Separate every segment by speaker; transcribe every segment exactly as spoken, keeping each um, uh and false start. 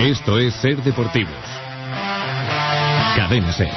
Speaker 1: Esto es Ser Deportivos. Cadena Ser.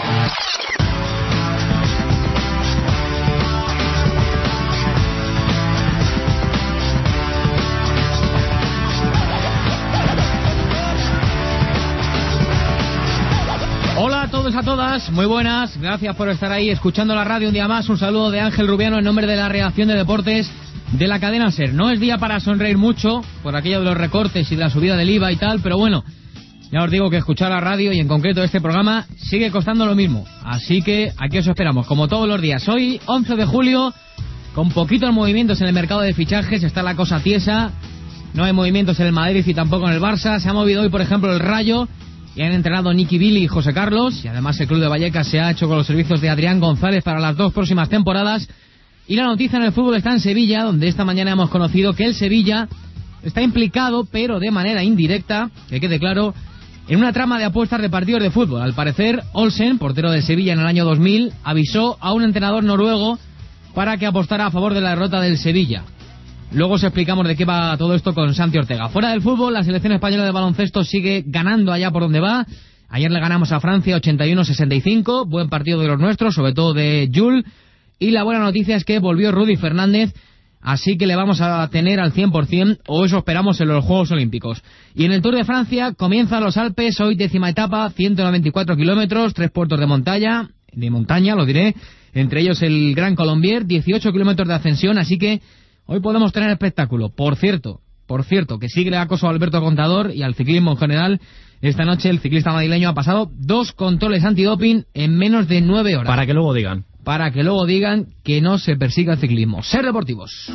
Speaker 2: Hola a todos, a todas, muy buenas, gracias por estar ahí escuchando la radio un día más. Un saludo de Ángel Rubiano en nombre de la redacción de deportes de la cadena SER. No es día para sonreír mucho por aquello de los recortes y de la subida del I V A y tal, pero bueno, ya os digo que escuchar la radio y en concreto este programa sigue costando lo mismo. Así que aquí os esperamos, como todos los días. Hoy, once de julio, con poquitos movimientos en el mercado de fichajes, está la cosa tiesa. No hay movimientos en el Madrid y tampoco en el Barça. Se ha movido hoy, por ejemplo, el Rayo, y han entrenado Nicky Billy y José Carlos, y además el club de Vallecas se ha hecho con los servicios de Adrián González para las dos próximas temporadas. Y la noticia en el fútbol está en Sevilla, donde esta mañana hemos conocido que el Sevilla está implicado, pero de manera indirecta, que quede claro, en una trama de apuestas de partidos de fútbol. Al parecer, Olsen, portero de Sevilla en el año dos mil, avisó a un entrenador noruego para que apostara a favor de la derrota del Sevilla. Luego os explicamos de qué va todo esto con Santi Ortega. Fuera del fútbol, la selección española de baloncesto sigue ganando allá por donde va. Ayer le ganamos a Francia ochenta y uno a sesenta y cinco. Buen partido de los nuestros, sobre todo de Jules. Y la buena noticia es que volvió Rudy Fernández, así que le vamos a tener al cien por ciento, o eso esperamos, en los Juegos Olímpicos. Y en el Tour de Francia comienzan los Alpes, hoy décima etapa, ciento noventa y cuatro kilómetros, tres puertos de montaña, de montaña, lo diré, entre ellos el Gran Colombier, dieciocho kilómetros de ascensión, así que hoy podemos tener espectáculo. Por cierto, por cierto, que sigue el acoso a Alberto Contador y al ciclismo en general. Esta noche el ciclista madrileño ha pasado dos controles antidoping en menos de nueve horas.
Speaker 3: Para que luego digan.
Speaker 2: Para que luego digan que no se persiga el ciclismo. Ser Deportivos.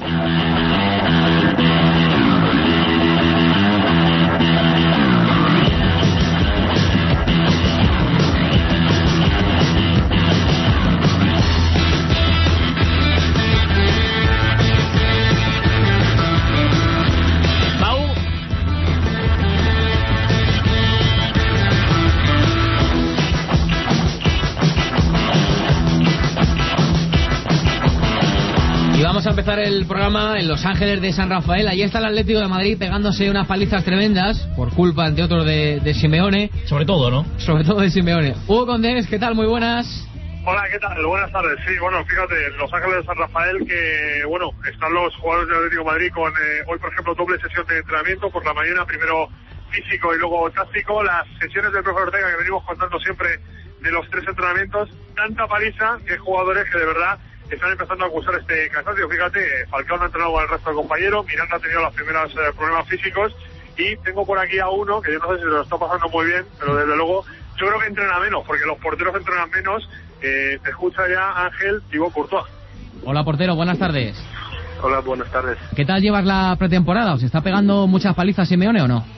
Speaker 2: Vamos a empezar el programa en Los Ángeles de San Rafael. Allí está el Atlético de Madrid pegándose unas palizas tremendas, por culpa, entre otros, de, de Simeone.
Speaker 3: Sobre todo, ¿no?
Speaker 2: Sobre todo de Simeone. Hugo Condés, ¿qué tal? Muy buenas.
Speaker 4: Hola, ¿qué tal? Buenas tardes. Sí, bueno, fíjate, en Los Ángeles de San Rafael que, bueno, están los jugadores del Atlético de Madrid con, eh, hoy, por ejemplo, doble sesión de entrenamiento por la mañana, primero físico y luego táctico. Las sesiones del profesor Ortega que venimos contando siempre de los tres entrenamientos, tanta paliza que hay jugadores que de verdad están empezando a acusar este cansancio. Fíjate, Falcao no ha entrenado con el resto de compañeros, Miranda ha tenido los primeros eh, problemas físicos, y tengo por aquí a uno que yo no sé si se lo está pasando muy bien, pero desde luego yo creo que entrena menos, porque los porteros entrenan menos. Eh, te escucha ya Ángel Thibaut Courtois.
Speaker 2: Hola, portero, buenas tardes.
Speaker 4: Hola, buenas tardes.
Speaker 2: ¿Qué tal llevas la pretemporada? ¿Os está pegando muchas palizas Simeone o no?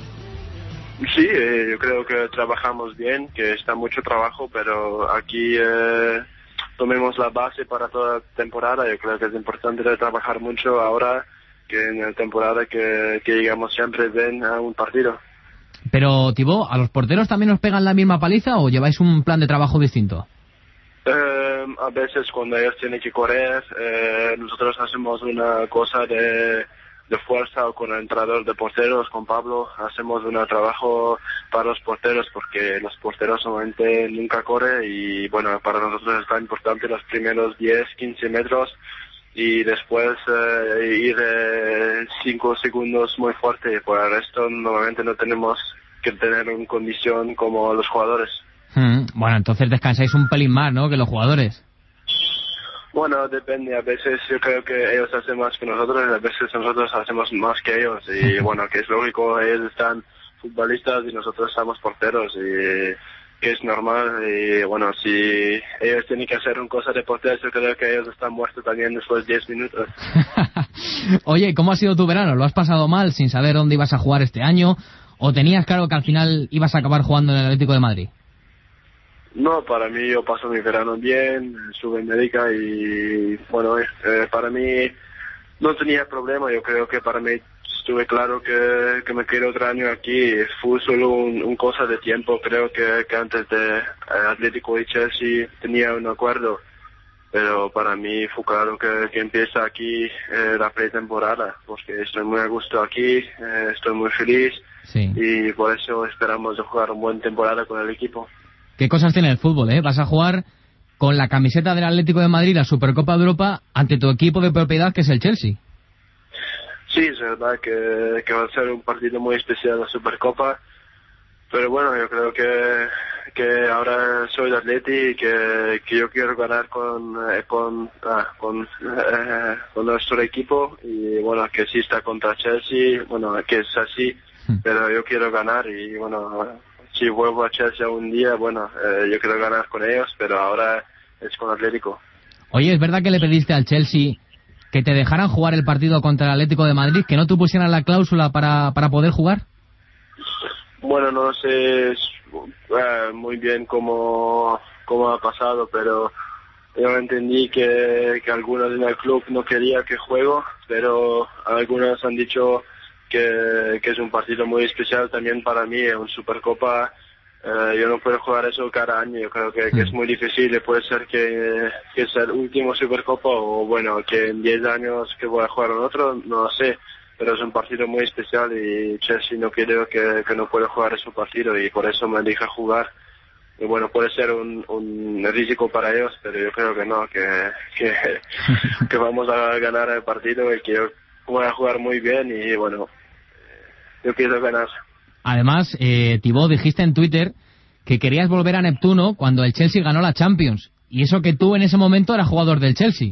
Speaker 5: Sí, eh, yo creo que trabajamos bien, que está mucho trabajo, pero aquí eh, tomemos la base para toda la temporada. Yo creo que es importante trabajar mucho ahora que en la temporada que, que llegamos siempre bien a un partido.
Speaker 2: Pero, Thibaut, ¿a los porteros también os pegan la misma paliza o lleváis un plan de trabajo distinto?
Speaker 5: Eh, a veces cuando ellos tienen que correr, eh, nosotros hacemos una cosa de, de fuerza con el entrenador de porteros, con Pablo, hacemos un trabajo para los porteros porque los porteros solamente nunca corren y bueno, para nosotros es tan importante los primeros diez, quince metros y después eh, ir eh, cinco segundos muy fuerte. Por el resto normalmente no tenemos que tener una condición como los jugadores.
Speaker 2: Hmm, bueno, entonces descansáis un pelín más, ¿no?, que los jugadores.
Speaker 5: Bueno, depende. A veces yo creo que ellos hacen más que nosotros, a veces nosotros hacemos más que ellos. Y bueno, que es lógico, ellos están futbolistas y nosotros estamos porteros, y que es normal. Y bueno, si ellos tienen que hacer una cosa de porteros, yo creo que ellos están muertos también después de diez minutos.
Speaker 2: Oye, ¿cómo ha sido tu verano? ¿Lo has pasado mal sin saber dónde ibas a jugar este año? ¿O tenías claro que al final ibas a acabar jugando en el Atlético de Madrid?
Speaker 5: No, para mí yo paso mi verano bien, estuve en América y bueno, eh, para mí no tenía problema. Yo creo que para mí estuve claro que, que me quiero otro año aquí. Fue solo un, un cosa de tiempo. Creo que, que antes de eh, Atlético y Chelsea tenía un acuerdo. pero para mí fue claro que, que empieza aquí eh, la pretemporada, porque estoy muy a gusto aquí, eh, estoy muy feliz, sí. Y por eso esperamos de jugar una buena temporada con el equipo.
Speaker 2: ¿Qué cosas tiene el fútbol, eh? Vas a jugar con la camiseta del Atlético de Madrid, la Supercopa de Europa, ante tu equipo de propiedad, que es el Chelsea.
Speaker 5: Sí, es verdad que, que va a ser un partido muy especial la Supercopa, pero bueno, yo creo que, que ahora soy de Atleti y que, que yo quiero ganar con eh, con, ah, con, eh, con nuestro equipo, y bueno, que sí está contra Chelsea, bueno, que es así, pero yo quiero ganar y bueno, si vuelvo a Chelsea un día, bueno, eh, yo quiero ganar con ellos, pero ahora es con Atlético.
Speaker 2: Oye, ¿es verdad que le pediste al Chelsea que te dejaran jugar el partido contra el Atlético de Madrid, que no te pusieran la cláusula para, para poder jugar?
Speaker 5: Bueno, no sé eh, muy bien cómo, cómo ha pasado, pero yo entendí que, que algunos en el club no querían que juego, pero algunos han dicho que, que es un partido muy especial también para mí, en Supercopa. Uh, yo no puedo jugar eso cada año, yo creo que, que es muy difícil, puede ser que, que es el último Supercopa, o bueno, que en diez años que voy a jugar en otro, no lo sé, pero es un partido muy especial y Chelsea no quiere que, que no pueda jugar ese partido, y por eso me deja jugar. Y bueno, puede ser un, un riesgo para ellos, pero yo creo que no, que, que, que vamos a ganar el partido y que yo voy a jugar muy bien, y bueno, yo quiero ganar.
Speaker 2: Además, eh, Thibaut, dijiste en Twitter que querías volver a Neptuno cuando el Chelsea ganó la Champions. Y eso que tú en ese momento eras jugador del Chelsea.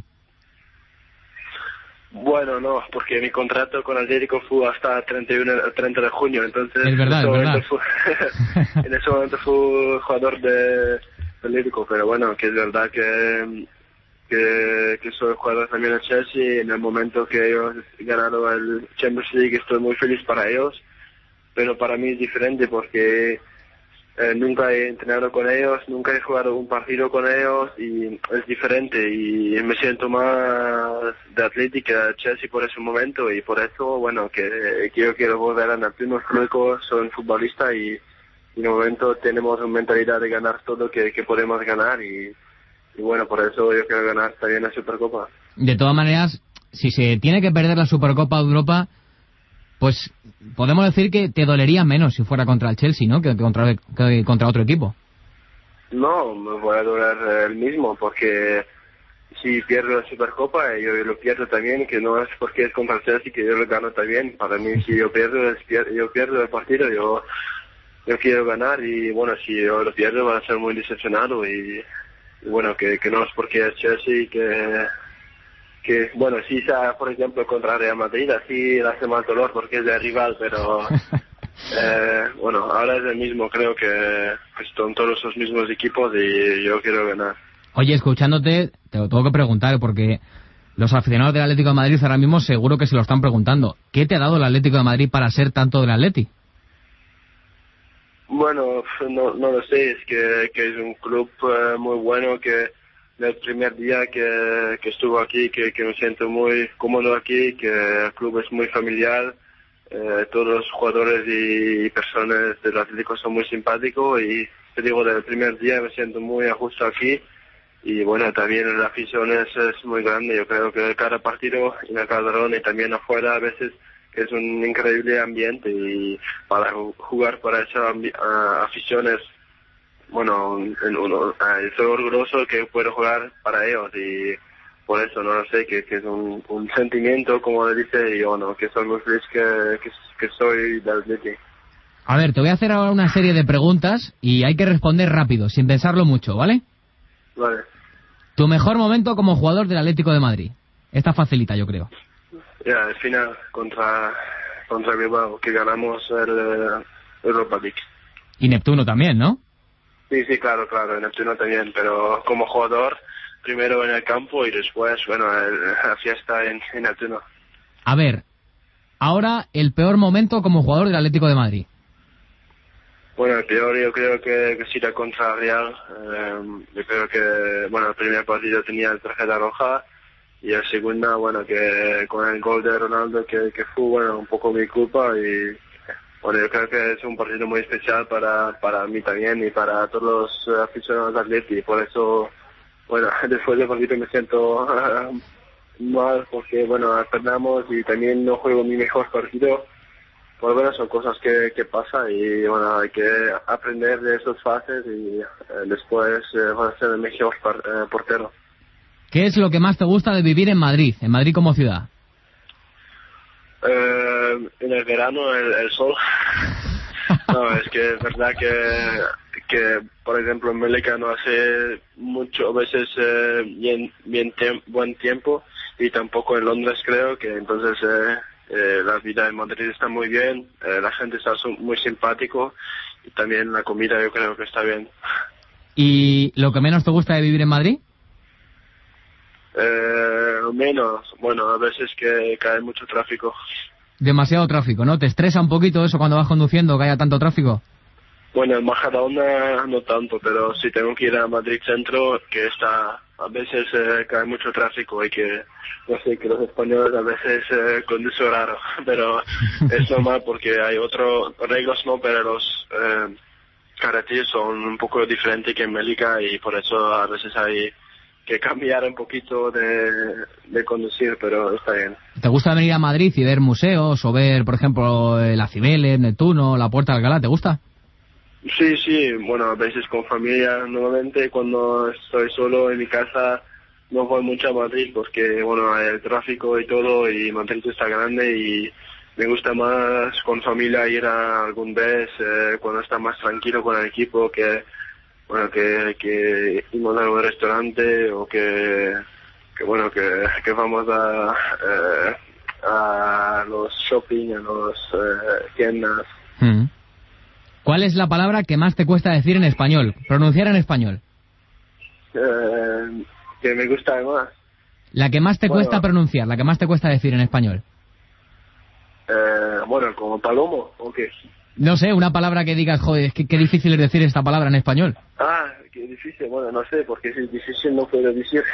Speaker 5: Bueno, no, porque mi contrato con Atlético fue hasta treinta y uno, treinta de junio, entonces...
Speaker 2: Es verdad,
Speaker 5: en
Speaker 2: es verdad.
Speaker 5: Fue, en ese momento fui jugador de Atlético, pero bueno, que es verdad que, que, que soy jugador también del Chelsea, y en el momento que ellos ganaron el Champions League estoy muy feliz para ellos. Pero para mí es diferente porque eh, nunca he entrenado con ellos, nunca he jugado un partido con ellos, y es diferente, y me siento más de Atlética de Chelsea por ese momento, y por eso, bueno, que, que yo quiero volver a Neptuno. Luego soy un futbolista y, y en un momento tenemos una mentalidad de ganar todo que, que podemos ganar, y, y bueno, por eso yo quiero ganar también la Supercopa.
Speaker 2: De todas maneras, si se tiene que perder la Supercopa de Europa, pues podemos decir que te dolería menos si fuera contra el Chelsea, ¿no? Que contra, que contra otro equipo.
Speaker 5: No, me voy a doler el mismo, porque si pierdo la Supercopa, yo lo pierdo también, que no es porque es contra el Chelsea que yo lo gano también. Para mí, si yo pierdo, yo pierdo el partido, yo, yo quiero ganar, y bueno, si yo lo pierdo va a ser muy decepcionado, y, y bueno, que, que no es porque es Chelsea que... que bueno, si sea por ejemplo contra Real Madrid, así le hace mal dolor porque es de rival, pero eh, bueno, ahora es el mismo, creo que, que son todos los mismos equipos y yo quiero ganar.
Speaker 2: Oye, escuchándote, te lo tengo que preguntar, porque los aficionados del Atlético de Madrid ahora mismo seguro que se lo están preguntando. ¿Qué te ha dado el Atlético de Madrid para ser tanto del Atleti?
Speaker 5: Bueno, no, no lo sé, es que, que es un club eh, muy bueno, que el primer día que, que estuve aquí, que, que me siento muy cómodo aquí, que el club es muy familiar, eh, todos los jugadores y personas del Atlético son muy simpáticos, y te digo, desde el primer día me siento muy a gusto aquí, y bueno, también la afición es, es muy grande. Yo creo que cada partido en el Calderón y también afuera a veces es un increíble ambiente, y para jugar para esa uh, afición es, bueno, en uno, estoy orgulloso que puedo jugar para ellos, y por eso no lo sé, que, que es un, un sentimiento, como le dice, y bueno, que soy muy feliz que, que, que soy del Atleti.
Speaker 2: A ver, te voy a hacer ahora una serie de preguntas y hay que responder rápido, sin pensarlo mucho, ¿vale?
Speaker 5: Vale.
Speaker 2: Tu mejor momento como jugador del Atlético de Madrid. Esta facilita, yo creo.
Speaker 5: Ya, el final contra contra Bilbao, que ganamos el uh, Europa League.
Speaker 2: Y Neptuno también, ¿no?
Speaker 5: Sí, sí, claro, claro, en Neptuno también, pero como jugador, primero en el campo y después, bueno, el, la fiesta en, en Neptuno.
Speaker 2: A ver, ahora el peor momento como jugador del Atlético de Madrid.
Speaker 5: Bueno, el peor yo creo que, que será contra Real. Eh, yo creo que, bueno, el primer partido tenía el tarjeta roja, y el segundo, bueno, que con el gol de Ronaldo, que, que fue, bueno, un poco mi culpa, y bueno, yo creo que es un partido muy especial para para mí también y para todos los aficionados de Atleti, y por eso bueno, después del partido me siento uh, mal porque, bueno, perdamos y también no juego mi mejor partido. Pues bueno, son cosas que, que pasan y bueno, hay que aprender de esas fases y eh, después eh, van a ser el mejor par, eh, portero.
Speaker 2: ¿Qué es lo que más te gusta de vivir en Madrid, en Madrid como ciudad?
Speaker 5: Eh, en el verano el, el sol. No, es que es verdad que, que por ejemplo en Mélica no hace mucho, a veces eh, bien, bien tem- buen tiempo y tampoco en Londres creo que entonces... Eh, Eh, la vida en Madrid está muy bien, eh, la gente está su- muy simpático y también la comida yo creo que está bien.
Speaker 2: ¿Y lo que menos te gusta de vivir en Madrid?
Speaker 5: Eh, menos, bueno, a veces que cae mucho tráfico.
Speaker 2: Demasiado tráfico, ¿no? ¿Te estresa un poquito eso cuando vas conduciendo, que haya tanto tráfico?
Speaker 5: Bueno, en Majadahonda no tanto, pero si tengo que ir a Madrid Centro, que está, a veces eh, cae mucho tráfico y que, no sé, que los españoles a veces eh, conducen raro, pero es normal porque hay otros reglas, ¿no? Pero los eh, carreteras son un poco diferentes que en Mélica y por eso a veces hay que cambiar un poquito de, de conducir, pero está bien.
Speaker 2: ¿Te gusta venir a Madrid y ver museos o ver, por ejemplo, la Cibeles, Neptuno, la Puerta de Alcalá? ¿Te gusta?
Speaker 5: Sí, sí, bueno, a veces con familia, normalmente cuando estoy solo en mi casa no voy mucho a Madrid porque, bueno, hay el tráfico y todo y Madrid está grande y me gusta más con familia ir a algún vez eh, cuando está más tranquilo con el equipo que, bueno, que, que irnos a un restaurante o que, que bueno, que, que vamos a, eh, a los shopping, a los eh, tiendas.
Speaker 2: Mm. ¿Cuál es la palabra que más te cuesta decir en español? Pronunciar en español.
Speaker 5: Eh, que me gusta más.
Speaker 2: La que más te
Speaker 5: Bueno.
Speaker 2: cuesta pronunciar, la que más te cuesta decir en español.
Speaker 5: Eh, bueno, como palomo, ¿o qué?
Speaker 2: No sé, una palabra que digas, joder, es que qué difícil es decir esta palabra en español.
Speaker 5: Ah, qué difícil, bueno, no sé, porque si es difícil no puedo decir.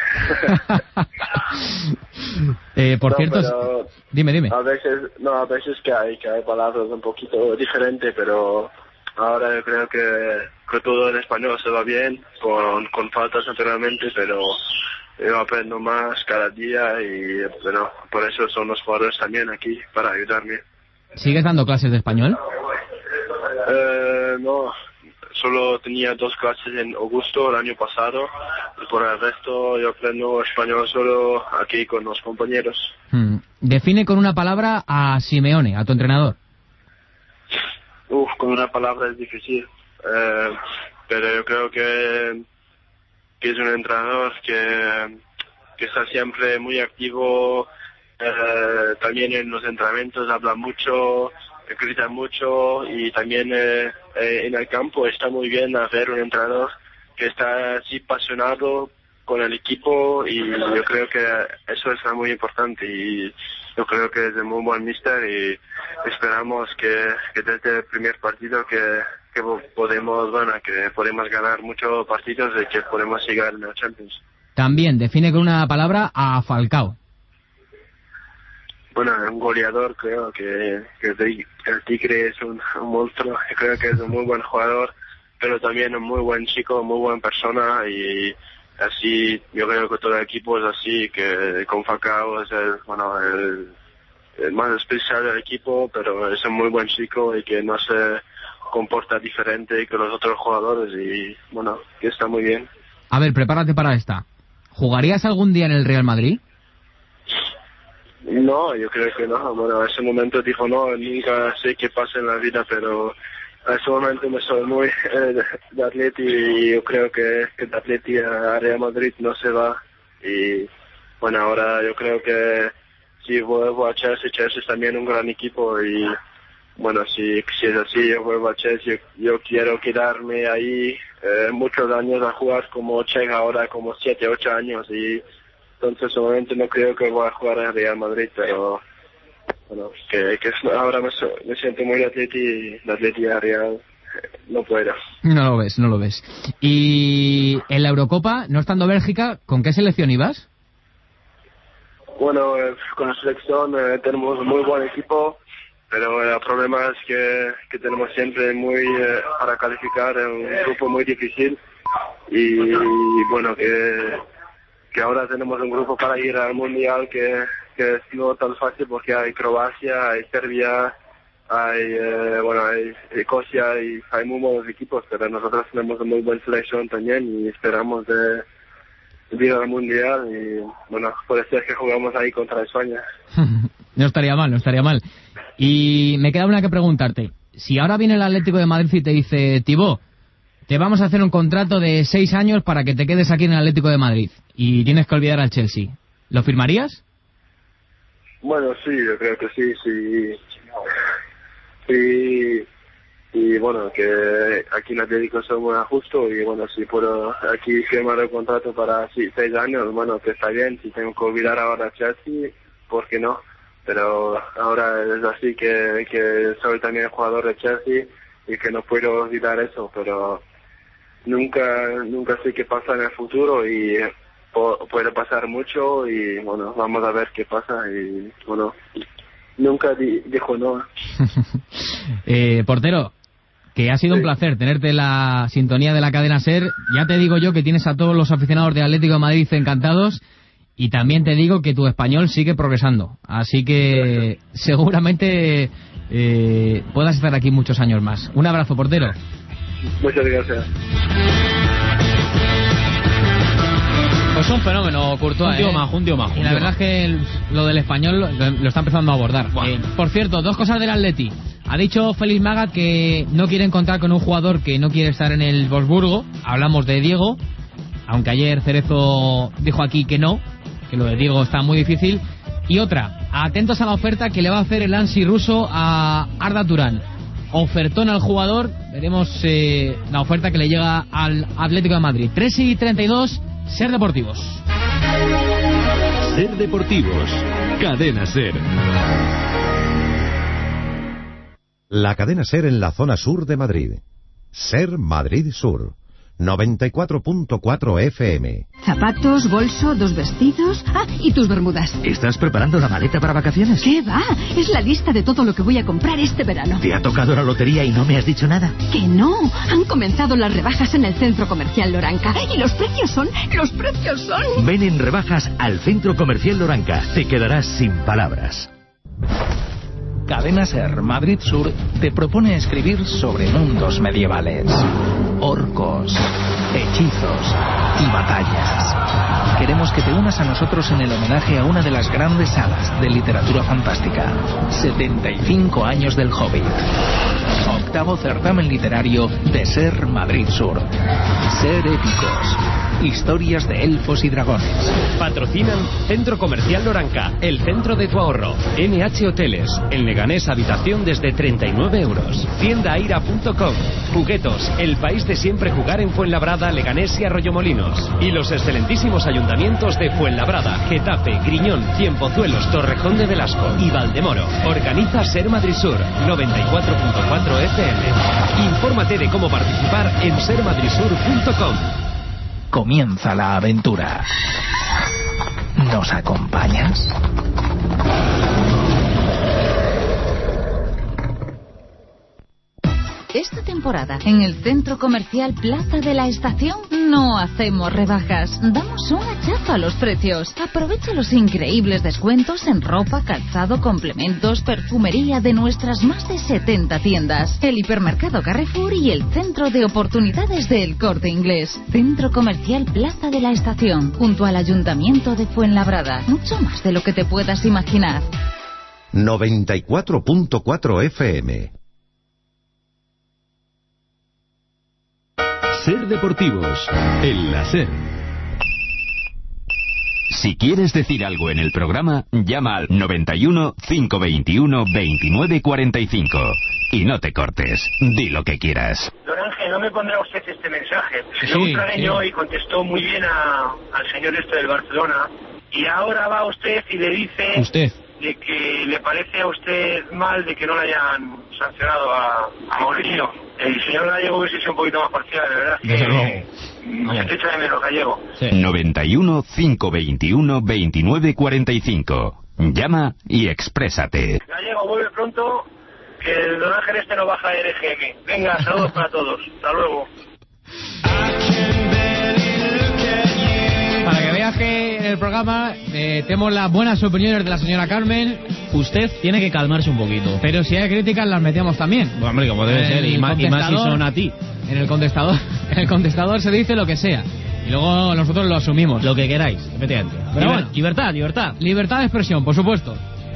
Speaker 2: eh, por
Speaker 5: No,
Speaker 2: cierto,
Speaker 5: pero
Speaker 2: dime, dime.
Speaker 5: A veces, no, a veces que hay, que hay palabras un poquito diferentes, pero ahora yo creo que, que todo en español se va bien, con, con faltas naturalmente, pero yo aprendo más cada día y bueno, por eso son los jugadores también aquí, para ayudarme.
Speaker 2: ¿Sigues dando clases de español?
Speaker 5: Eh, no, solo tenía dos clases en Augusto el año pasado y por el resto yo aprendo español solo aquí con los compañeros.
Speaker 2: Hmm. Define con una palabra a Simeone, a tu entrenador.
Speaker 5: Uf, con una palabra es difícil, eh, pero yo creo que, que es un entrenador que, que está siempre muy activo, eh, también en los entrenamientos habla mucho, grita mucho y también eh, eh, en el campo está muy bien a ver un entrenador que está así apasionado con el equipo y yo creo que eso es muy importante y yo creo que es un muy buen míster y esperamos que, que desde el primer partido que, que podemos, bueno, que podemos ganar muchos partidos y que podemos llegar en la Champions.
Speaker 2: También define con una palabra a Falcao.
Speaker 5: Bueno, un goleador, creo que, que el Tigre es un, un monstruo, creo que es un muy buen jugador, pero también un muy buen chico, muy buena persona y así yo creo que todo el equipo es así, que con Falcao es el, bueno, el, el más especial del equipo, pero es un muy buen chico y que no se comporta diferente que los otros jugadores y bueno, que está muy bien.
Speaker 2: A ver, prepárate para esta. ¿Jugarías algún día en el Real Madrid?
Speaker 5: No, yo creo que no. Bueno, en ese momento dijo no, nunca sé qué pasa en la vida, pero en ese momento me soy muy eh, de Atleti y yo creo que, que de Atleti a Real Madrid no se va. Y bueno, ahora yo creo que si vuelvo a Chelsea, Chelsea es también un gran equipo y bueno, si, si es así, yo vuelvo a Chelsea, yo, yo quiero quedarme ahí eh, muchos años a jugar como Che ahora, como siete, ocho años y entonces obviamente no creo que voy a jugar en Real Madrid, pero bueno, que, que ahora me, so, me siento muy de Atleti y de Atleti a Real eh, no puedo.
Speaker 2: No lo ves, no lo ves. Y en la Eurocopa, no estando Bélgica, ¿con qué selección ibas?
Speaker 5: Bueno, eh, con la selección eh, tenemos un muy buen equipo, pero el problema es que, que tenemos siempre muy, eh, para calificar, un grupo muy difícil y, y bueno, que, que ahora tenemos un grupo para ir al Mundial que, que es no tan fácil porque hay Croacia, hay Serbia, hay, eh, bueno, hay Escocia y hay muy buenos equipos, pero nosotros tenemos una muy buena selección también y esperamos de, de ir al Mundial y, bueno, puede ser que jugamos ahí contra España.
Speaker 2: No estaría mal, no estaría mal. Y me queda una que preguntarte. Si ahora viene el Atlético de Madrid y te dice, Thibaut, te vamos a hacer un contrato de seis años para que te quedes aquí en el Atlético de Madrid y tienes que olvidar al Chelsea, ¿lo firmarías?
Speaker 5: Bueno, sí, yo creo que sí, sí. Sí, y bueno, que aquí en Atlético soy muy justo y bueno, si puedo aquí firmar el contrato para sí, seis años, bueno, que está bien. Si tengo que olvidar ahora a Chelsea, ¿por qué no? Pero ahora es así que, que soy también jugador de Chelsea y que no puedo olvidar eso, pero nunca nunca sé qué pasa en el futuro y po- puede pasar mucho y bueno, vamos a ver qué pasa y bueno, nunca di- dijo no.
Speaker 2: eh, portero, que ha sido
Speaker 5: sí.
Speaker 2: un placer tenerte en la sintonía de la cadena SER. Ya te digo yo que tienes a todos los aficionados de Atlético de Madrid encantados. Y también te digo que tu español sigue progresando. Así que gracias. Seguramente eh, puedas estar aquí muchos años más. Un abrazo, portero.
Speaker 5: Muchas gracias.
Speaker 2: Pues un fenómeno, Courtois.
Speaker 1: Un tío
Speaker 2: ¿eh?
Speaker 1: majo, un tío majo.
Speaker 2: Y la verdad es que el, lo del español lo, lo está empezando a abordar. Eh, por cierto, dos cosas del Atleti. Ha dicho Félix Magath que no quieren contar con un jugador que no quiere estar en el Wolfsburgo. Hablamos de Diego, aunque ayer Cerezo dijo aquí que no, que lo de Diego está muy difícil. Y otra, atentos a la oferta que le va a hacer el Ansi ruso a Arda Turán. Ofertón al jugador, veremos eh, la oferta que le llega al Atlético de Madrid. tres y treinta y dos, SER Deportivos.
Speaker 3: SER Deportivos, Cadena SER.
Speaker 6: La cadena SER en la zona sur de Madrid. SER Madrid Sur. noventa y cuatro punto cuatro F M.
Speaker 7: Zapatos, bolso, dos vestidos... Ah, y tus bermudas.
Speaker 8: ¿Estás preparando la maleta para vacaciones?
Speaker 7: ¿Qué va? Es la lista de todo lo que voy a comprar este verano.
Speaker 8: ¿Te ha tocado la lotería y no me has dicho nada?
Speaker 7: ¡Que no! Han comenzado las rebajas en el Centro Comercial Loranca. Y los precios son... ¡Los precios son!
Speaker 8: Ven en rebajas al Centro Comercial Loranca. Te quedarás sin palabras. Cadena SER Madrid Sur te propone escribir sobre mundos medievales, orcos, hechizos y batallas. Queremos que te unas a nosotros en el homenaje a una de las grandes sagas de literatura fantástica. setenta y cinco años del Hobbit. Octavo certamen literario de SER Madrid Sur. SER Épicos. Historias de elfos y dragones.
Speaker 3: Patrocinan Centro Comercial Loranca, el centro de tu ahorro. N H Hoteles, en Leganés habitación desde treinta y nueve euros. Tienda aira punto com. Juguetos, el país de siempre jugar en Fuenlabrada, Leganés y Arroyomolinos. Y los excelentísimos ayuntamientos de Fuenlabrada, Getafe, Griñón, Cienpozuelos, Torrejón de Velasco y Valdemoro. Organiza SER Madrid Sur, noventa y cuatro punto cuatro F M. Infórmate de cómo participar en ser madrid sur punto com.
Speaker 8: Comienza la aventura. ¿Nos acompañas?
Speaker 9: Esta temporada, en el Centro Comercial Plaza de la Estación, no hacemos rebajas. Damos un hachazo a los precios. Aprovecha los increíbles descuentos en ropa, calzado, complementos, perfumería de nuestras más de setenta tiendas. El hipermercado Carrefour y el Centro de Oportunidades del Corte Inglés. Centro Comercial Plaza de la Estación, junto al Ayuntamiento de Fuenlabrada. Mucho más de lo que te puedas imaginar.
Speaker 6: noventa y cuatro punto cuatro F M.
Speaker 3: SER Deportivos, en la SER.
Speaker 10: Si quieres decir algo en el programa, llama al noventa y uno, cinco veintiuno, veintinueve cuarenta y cinco. Y no te cortes, di lo que quieras.
Speaker 11: Don Ángel, ¿no me pondrá usted este mensaje?
Speaker 2: Sí,
Speaker 11: Fue un tragueño
Speaker 2: sí.
Speaker 11: Y contestó muy bien a, al señor este del Barcelona. Y ahora va usted y le dice...
Speaker 2: Usted.
Speaker 11: De que le parece a usted mal de que no le hayan sancionado a, a Mourinho. El señor Gallego hubiese sido un poquito más parcial, de verdad.
Speaker 2: Desde
Speaker 11: que
Speaker 2: luego.
Speaker 11: se echa de menos Gallego.
Speaker 2: Sí.
Speaker 10: noventa y uno, cinco veintiuno, veintinueve cuarenta y cinco. Llama y exprésate.
Speaker 11: Gallego, vuelve pronto, que el don Ángel este no baja de R G M. Venga, saludos para todos. Hasta luego.
Speaker 2: verdad es que en el programa eh, tenemos las buenas opiniones de la señora Carmen.
Speaker 1: Usted tiene que calmarse un poquito.
Speaker 2: Pero si hay críticas las metemos también.
Speaker 1: Bueno, hombre, como debe ser, y más, y más si son a ti.
Speaker 2: En el contestador, en el contestador se dice lo que sea. Y luego nosotros lo asumimos.
Speaker 1: Lo que queráis, efectivamente. Pero
Speaker 2: Liber-
Speaker 1: bueno, libertad, libertad.
Speaker 2: Libertad de expresión, por supuesto.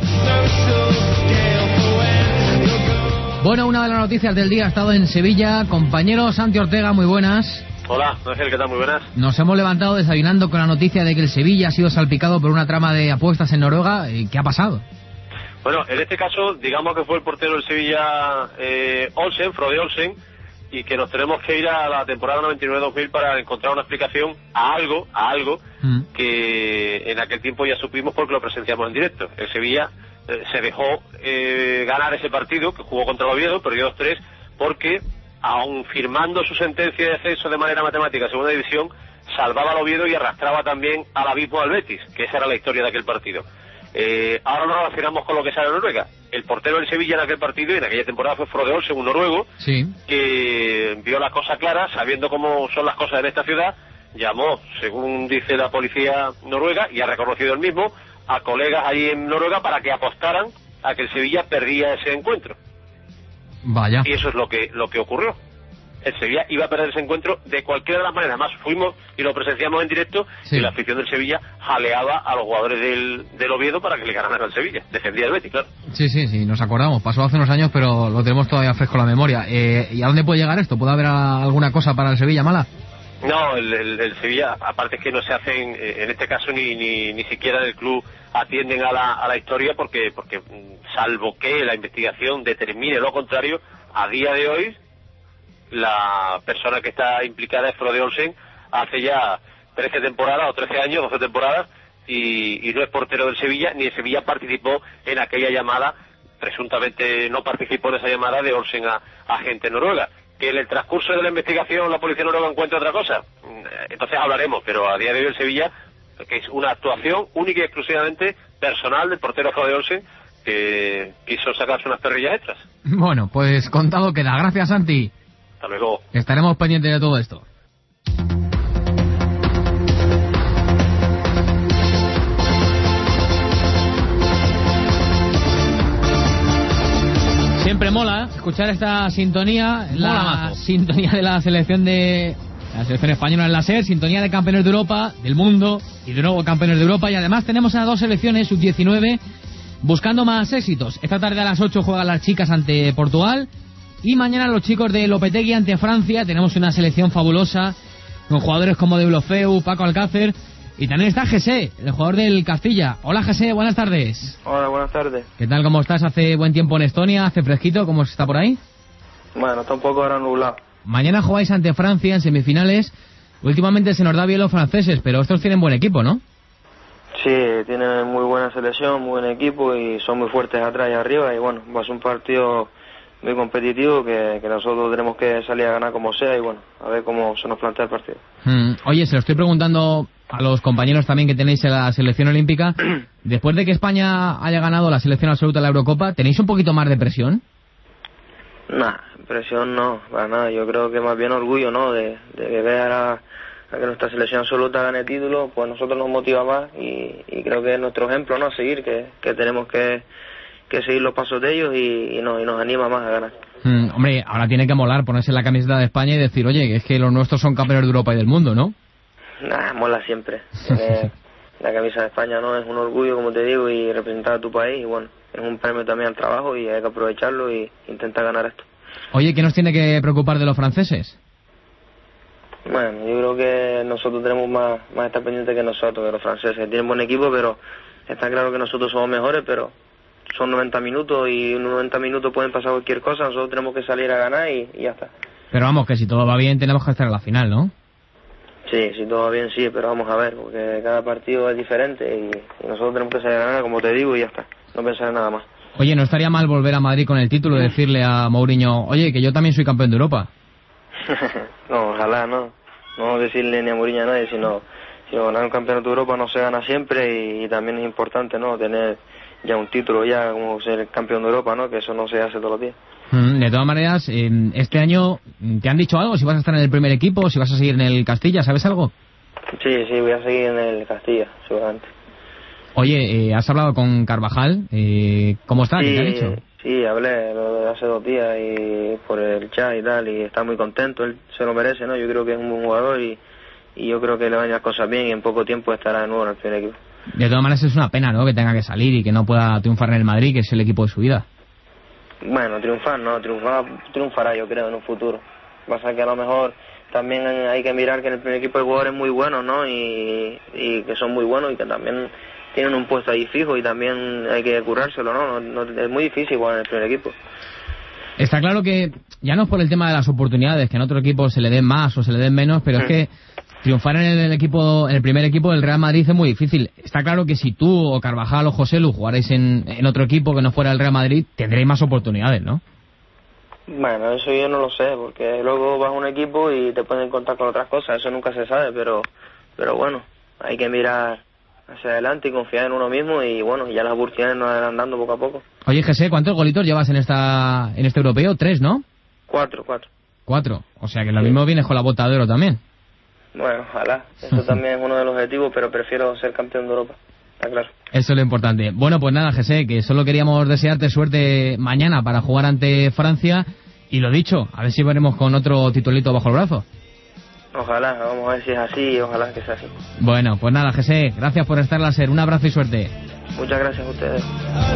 Speaker 2: Bueno, una de las noticias del día ha estado en Sevilla. Compañero Santi Ortega, muy buenas.
Speaker 12: Hola, Ángel, ¿qué tal? Muy buenas.
Speaker 2: Nos hemos levantado desayunando con la noticia de que el Sevilla ha sido salpicado por una trama de apuestas en Noruega. ¿Qué ha pasado?
Speaker 12: Bueno, en este caso, digamos que fue el portero del Sevilla, eh, Olsen, Frode Olsen, y que nos tenemos que ir a la temporada noventa y nueve dos mil para encontrar una explicación a algo, a algo mm. que en aquel tiempo ya supimos porque lo presenciamos en directo. El Sevilla eh, se dejó eh, ganar ese partido, que jugó contra el Oviedo, perdió dos tres, porque aun firmando su sentencia de ascenso de manera matemática a segunda división, salvaba al Oviedo y arrastraba también al abismo al Betis, que esa era la historia de aquel partido. Eh, ahora nos relacionamos con lo que sale en Noruega. El portero del Sevilla en aquel partido y en aquella temporada fue Frode Olsen, un noruego,
Speaker 2: sí.
Speaker 12: que vio la cosa clara, sabiendo cómo son las cosas en esta ciudad, llamó, según dice la policía noruega, y ha reconocido el mismo, a colegas allí en Noruega para que apostaran a que el Sevilla perdía ese encuentro.
Speaker 2: Vaya.
Speaker 12: Y eso es lo que lo que ocurrió. El Sevilla iba a perder ese encuentro de cualquiera de las maneras. Además, fuimos y lo presenciamos en directo, sí. Y la afición del Sevilla jaleaba a los jugadores del, del Oviedo para que le ganaran al Sevilla. Defendía el Betis, claro.
Speaker 2: Sí, sí, sí, nos acordamos. Pasó hace unos años, pero lo tenemos todavía fresco en la memoria. Eh, ¿Y a dónde puede llegar esto? ¿Puede haber alguna cosa para el Sevilla mala?
Speaker 12: No, el, el, el Sevilla, aparte es que no se hacen, en este caso ni ni, ni siquiera el club atienden a la, a la historia porque, porque salvo que la investigación determine lo contrario, a día de hoy la persona que está implicada es Frode Olsen, hace ya trece temporadas o trece años, doce temporadas, y, y no es portero del Sevilla, ni el Sevilla participó en aquella llamada, presuntamente no participó en esa llamada de Olsen a, a gente noruega. Que en el transcurso de la investigación la policía noruega encuentra otra cosa, entonces hablaremos, pero a día de hoy el Sevilla, que es una actuación única y exclusivamente personal del portero Frode Olsen, que quiso sacarse unas perrillas extras.
Speaker 2: Bueno, pues contado queda. Gracias, Santi.
Speaker 12: Hasta luego.
Speaker 2: Estaremos pendientes de todo esto. Siempre mola escuchar esta sintonía, la
Speaker 1: Mola
Speaker 2: sintonía de la selección de la selección española en la SER, sintonía de campeones de Europa, del mundo y de nuevo campeones de Europa, y además tenemos a dos selecciones sub diecinueve buscando más éxitos. Esta tarde a las ocho juegan las chicas ante Portugal y mañana los chicos de Lopetegui ante Francia. Tenemos una selección fabulosa con jugadores como Deulofeu, Paco Alcácer, y también está José, el jugador del Castilla. Hola José, buenas tardes.
Speaker 13: Hola, buenas tardes.
Speaker 2: ¿Qué tal, cómo estás? Hace buen tiempo en Estonia, hace fresquito, ¿cómo está por ahí?
Speaker 13: Bueno, está un poco ahora nublado.
Speaker 2: Mañana jugáis ante Francia en semifinales. Últimamente se nos da bien los franceses, pero estos tienen buen equipo, ¿no?
Speaker 13: Sí, tienen muy buena selección, muy buen equipo y son muy fuertes atrás y arriba, y bueno, va a ser un partido muy competitivo que, que nosotros tenemos que salir a ganar como sea y bueno, a ver cómo se nos plantea el partido.
Speaker 2: Mm, oye, se lo estoy preguntando a los compañeros también que tenéis en la selección olímpica. Después de que España haya ganado la selección absoluta de la Eurocopa, ¿tenéis un poquito más de presión?
Speaker 13: Nah, presión no, para nada. Yo creo que más bien orgullo, ¿no? De, de ver a, a que nuestra selección absoluta gane título, pues nosotros nos motiva más y, y creo que es nuestro ejemplo, ¿no? A seguir, que, que tenemos que, que seguir los pasos de ellos y, y, nos, y nos anima más a ganar.
Speaker 2: Mm, hombre, ahora tiene que molar ponerse la camiseta de España y decir, oye, que es que los nuestros son campeones de Europa y del mundo, ¿no?
Speaker 13: Nah, mola siempre. Eh, la camisa de España, ¿no? Es un orgullo, como te digo, y representar a tu país, y bueno, es un premio también al trabajo y hay que aprovecharlo y intentar ganar esto.
Speaker 2: Oye, ¿qué nos tiene que preocupar de los franceses?
Speaker 13: Bueno, yo creo que nosotros tenemos más, más estar pendientes que nosotros, de los franceses. Tienen buen equipo, pero está claro que nosotros somos mejores, pero son noventa minutos y en noventa minutos pueden pasar cualquier cosa, nosotros tenemos que salir a ganar y, y ya está.
Speaker 2: Pero vamos, que si todo va bien tenemos que estar en la final, ¿no?
Speaker 13: Sí, si todo va bien sí, pero vamos a ver, porque cada partido es diferente y, y nosotros tenemos que salir a ganar, como te digo, y ya está, no pensar en nada más.
Speaker 2: Oye, ¿no estaría mal volver a Madrid con el título y decirle a Mourinho, oye, que yo también soy campeón de Europa?
Speaker 13: No, ojalá, no. No decirle ni a Mourinho a nadie, sino, sino ganar un campeonato de Europa no se gana siempre y, y también es importante, ¿no? Tener ya un título ya como ser campeón de Europa, ¿no? Que eso no se hace todos los días.
Speaker 2: Mm, de todas maneras, eh, este año, ¿te han dicho algo? Si vas a estar en el primer equipo, si vas a seguir en el Castilla, ¿sabes algo?
Speaker 13: Sí, sí, voy a seguir en el Castilla, seguramente.
Speaker 2: Oye, eh, ¿has hablado con Carvajal? Eh, ¿Cómo está?
Speaker 13: Sí,
Speaker 2: ¿Qué te ha dicho?
Speaker 13: Sí, hablé lo de hace dos días y por el chat y tal, y está muy contento, él se lo merece, ¿no? Yo creo que es un buen jugador y, y yo creo que le van las cosas bien y en poco tiempo estará de nuevo en el primer equipo.
Speaker 2: De todas maneras es una pena, ¿no?, que tenga que salir y que no pueda triunfar en el Madrid, que es el equipo de su vida.
Speaker 13: Bueno, triunfar, no, triunfar, triunfará yo creo en un futuro. Pasa que a lo mejor también hay que mirar que en el primer equipo hay jugadores muy buenos, ¿no? Y, y que son muy buenos y que también tienen un puesto ahí fijo y también hay que currárselo, ¿no? No, no es muy difícil jugar en el primer equipo.
Speaker 2: Está claro que ya no es por el tema de las oportunidades, que en otro equipo se le den más o se le den menos, pero es que triunfar en el equipo, en el primer equipo del Real Madrid es muy difícil. Está claro que si tú o Carvajal o Joselu jugarais en, en otro equipo que no fuera el Real Madrid, tendréis más oportunidades, ¿no?
Speaker 13: Bueno, eso yo no lo sé, porque luego vas a un equipo y te pueden contar con otras cosas, eso nunca se sabe, pero pero bueno, hay que mirar hacia adelante y confiar en uno mismo y bueno, ya las oportunidades nos van dando poco a poco.
Speaker 2: Oye, José, ¿cuántos golitos llevas en esta en este europeo? Tres, ¿no?
Speaker 13: Cuatro, cuatro.
Speaker 2: Cuatro, o sea que lo mismo vienes con la bota de oro también.
Speaker 13: Bueno, ojalá, eso también es uno de los objetivos, pero prefiero ser campeón de Europa, está claro.
Speaker 2: Eso es lo importante. Bueno, pues nada, José, que solo queríamos desearte suerte mañana para jugar ante Francia y lo dicho, a ver si veremos con otro titulito bajo el brazo.
Speaker 13: Ojalá, vamos a ver si es así, ojalá que sea así.
Speaker 2: Bueno, pues nada, José, gracias por estar en la SER, un abrazo y suerte.
Speaker 13: Muchas gracias a ustedes.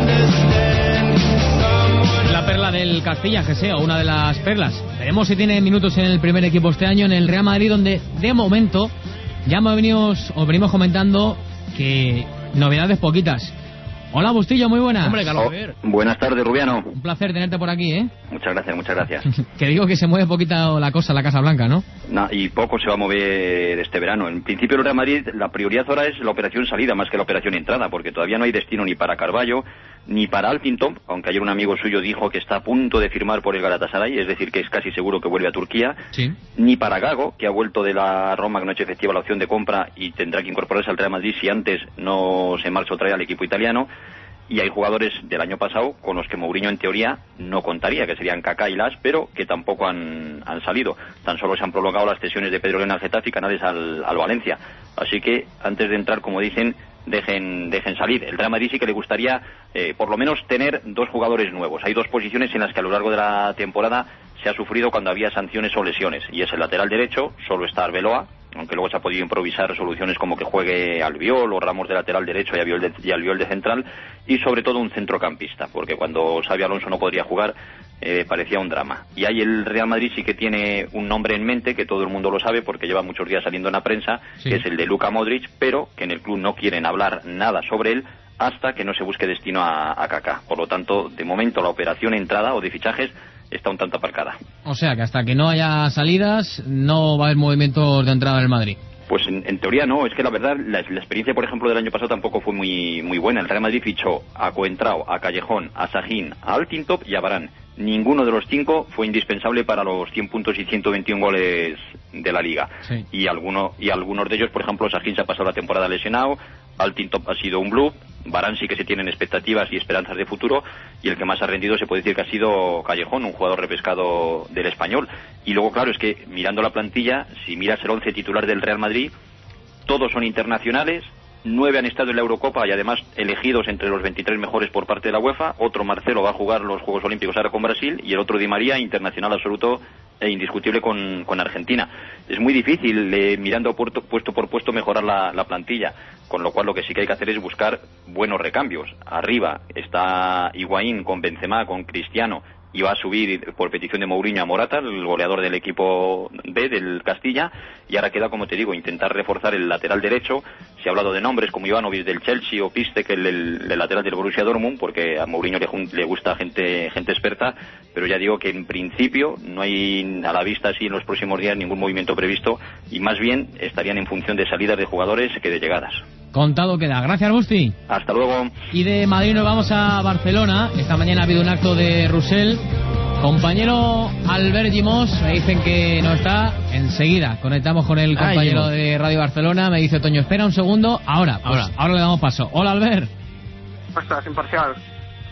Speaker 2: La perla del Castilla, José, o una de las perlas. Veremos si tiene minutos en el primer equipo este año en el Real Madrid, donde de momento ya me venimos, os venimos comentando que novedades poquitas. Hola, Bustillo, muy buenas.
Speaker 1: Hombre, Carlos,
Speaker 14: oh, buenas tardes, Rubiano.
Speaker 2: Un placer tenerte por aquí, ¿eh?
Speaker 14: Muchas gracias, muchas gracias.
Speaker 2: Que digo que se mueve poquita la cosa en la Casa Blanca, ¿no?
Speaker 14: No, y poco se va a mover este verano. En principio, el Real Madrid, la prioridad ahora es la operación salida más que la operación entrada, porque todavía no hay destino ni para Carvalho, ni para Alpinton, aunque ayer un amigo suyo dijo que está a punto de firmar por el Galatasaray, es decir, que es casi seguro que vuelve a Turquía,
Speaker 2: sí.
Speaker 14: Ni para Gago, que ha vuelto de la Roma, que no ha hecho efectiva la opción de compra y tendrá que incorporarse al Real Madrid si antes no se marcha otra vez al equipo italiano. Y hay jugadores del año pasado con los que Mourinho en teoría no contaría, que serían Kaká y Las, pero que tampoco han, han salido. Tan solo se han prolongado las cesiones de Pedro León al Getafe y Canales al, al Valencia. Así que antes de entrar, como dicen, dejen dejen salir. El Real Madrid sí que le gustaría eh, por lo menos tener dos jugadores nuevos. Hay dos posiciones en las que a lo largo de la temporada se ha sufrido cuando había sanciones o lesiones, y es el lateral derecho, solo está Arbeloa, aunque luego se ha podido improvisar soluciones como que juegue Albiol o Ramos de lateral derecho y Albiol de, y Albiol de central, y sobre todo un centrocampista, porque cuando Xabi Alonso no podría jugar eh, parecía un drama. Y ahí el Real Madrid sí que tiene un nombre en mente, que todo el mundo lo sabe porque lleva muchos días saliendo en la prensa, sí. Que es el de Luka Modric, pero que en el club no quieren hablar nada sobre él hasta que no se busque destino a, a Kaká. Por lo tanto, de momento la operación entrada o de fichajes está un tanto aparcada.
Speaker 2: O sea que hasta que no haya salidas no va a haber movimientos de entrada en el Madrid.
Speaker 14: Pues en, en teoría no, es que la verdad la, la experiencia, por ejemplo, del año pasado tampoco fue muy muy buena. El Real Madrid fichó a Coentrao, a Callejón, a Sahin, a Altintop y a Varane. Ninguno de los cinco fue indispensable para los cien puntos y ciento veintiún goles de la Liga.
Speaker 2: Sí.
Speaker 14: Y alguno, y algunos de ellos, por ejemplo, Sahin se ha pasado la temporada lesionado, Altintop ha sido un bluff, Varane sí que se tienen expectativas y esperanzas de futuro, y el que más ha rendido se puede decir que ha sido Callejón, un jugador repescado del Español. Y luego, claro, es que mirando la plantilla, si miras el once titular del Real Madrid, todos son internacionales, nueve han estado en la Eurocopa y además elegidos entre los veintitrés mejores por parte de la UEFA. Otro, Marcelo, va a jugar los Juegos Olímpicos ahora con Brasil, y el otro, Di María, internacional absoluto e indiscutible con, con Argentina. Es muy difícil, eh, mirando puesto, puesto por puesto, mejorar la, la plantilla, con lo cual lo que sí que hay que hacer es buscar buenos recambios. Arriba está Higuaín con Benzema, con Cristiano, y va a subir por petición de Mourinho a Morata, el goleador del equipo B del Castilla, y ahora queda, como te digo, intentar reforzar el lateral derecho. Se ha hablado de nombres como Ivanovic del Chelsea o Pistek, el, el, el lateral del Borussia Dortmund, porque a Mourinho le, le gusta gente gente experta, pero ya digo que en principio no hay a la vista así en los próximos días ningún movimiento previsto, y más bien estarían en función de salidas de jugadores que de llegadas.
Speaker 2: Contado queda. Gracias, Busti.
Speaker 14: Hasta luego.
Speaker 2: Y de Madrid nos vamos a Barcelona. Esta mañana ha habido un acto de Roussel. Compañero Albert Gimós, me dicen que no está. Enseguida conectamos con el compañero Ay, de Radio Barcelona. Me dice Toño, espera un segundo. Ahora, pues, ahora, ahora le damos paso. Hola, Albert.
Speaker 15: ¿Cómo estás, imparcial?